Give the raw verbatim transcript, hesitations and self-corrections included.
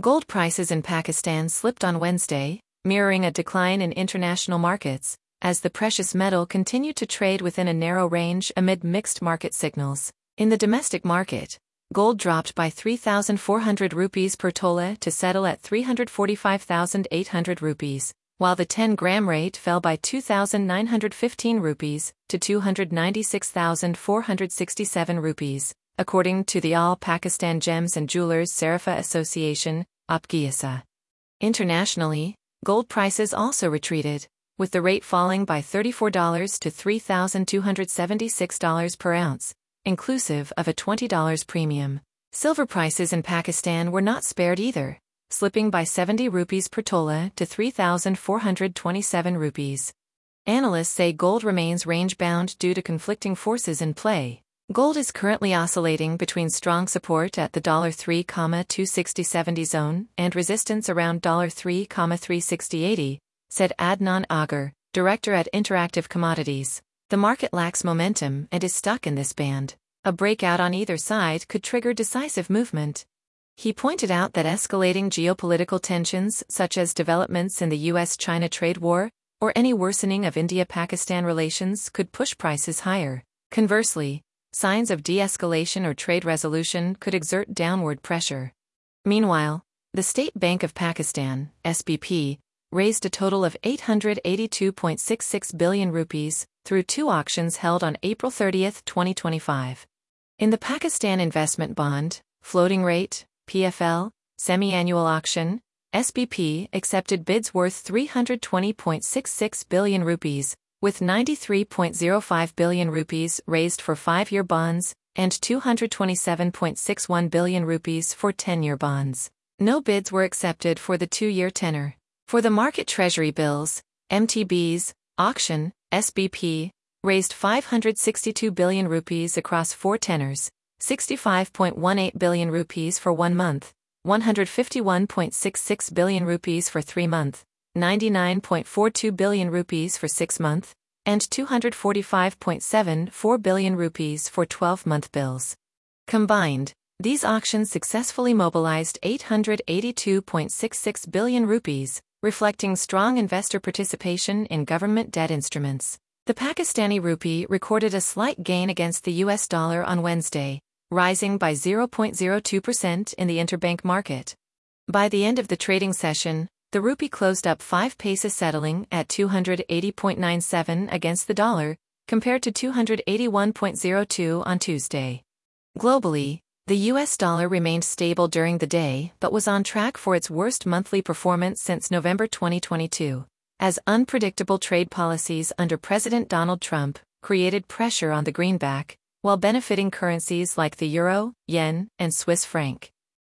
Gold prices in Pakistan slipped on Wednesday, mirroring a decline in international markets, as the precious metal continued to trade within a narrow range amid mixed market signals. In the domestic market, gold dropped by three thousand four hundred rupees per tola to settle at three hundred forty-five thousand eight hundred rupees, while the ten gram rate fell by two thousand nine hundred fifteen rupees to two hundred ninety-six thousand four hundred sixty-seven rupees, according to the All Pakistan Gems and Jewelers Sarafa Association, A P G I S A. Internationally, gold prices also retreated, with the rate falling by thirty-four dollars to three thousand two hundred seventy-six dollars per ounce, inclusive of a twenty dollars premium. Silver prices in Pakistan were not spared either, slipping by seventy rupees per tola to three thousand four hundred twenty-seven rupees. Analysts say gold remains range-bound due to conflicting forces in play. Gold is currently oscillating between strong support at the three two sixty seventy zone and resistance around three three sixty eighty, said Adnan Agar, director at Interactive Commodities. The market lacks momentum and is stuck in this band. A breakout on either side could trigger decisive movement. He pointed out that escalating geopolitical tensions, such as developments in the U S China trade war, or any worsening of India-Pakistan relations could push prices higher. Conversely, signs of de-escalation or trade resolution could exert downward pressure. Meanwhile, the State Bank of Pakistan, S B P, raised a total of eight hundred eighty-two point six six billion rupees through two auctions held on April thirtieth, twenty twenty-five. In the Pakistan Investment Bond, Floating Rate, P F L, semi-annual auction, S B P accepted bids worth three hundred twenty point six six billion rupees, with ninety-three point zero five billion rupees raised for five-year bonds and two hundred twenty-seven point six one billion rupees for ten-year bonds. No bids were accepted for the two-year tenor. For the market treasury bills, M T Bs, auction, S B P, raised five hundred sixty-two billion rupees across four tenors, sixty-five point one eight billion rupees for one month, one hundred fifty-one point six six billion rupees for three month, ninety-nine point four two billion rupees for six month, and two hundred forty-five point seven four billion rupees for twelve month bills. Combined, these auctions successfully mobilized eight hundred eighty-two point six six billion rupees, reflecting strong investor participation in government debt instruments. The Pakistani rupee recorded a slight gain against the U S dollar on Wednesday, rising by zero point zero two percent in the interbank market. By the end of the trading session, the rupee closed up five paisa, settling at two hundred eighty point nine seven against the dollar, compared to two hundred eighty-one point zero two on Tuesday. Globally, the U S dollar remained stable during the day but was on track for its worst monthly performance since November twenty twenty-two, as unpredictable trade policies under President Donald Trump created pressure on the greenback, while benefiting currencies like the euro, yen, and Swiss franc.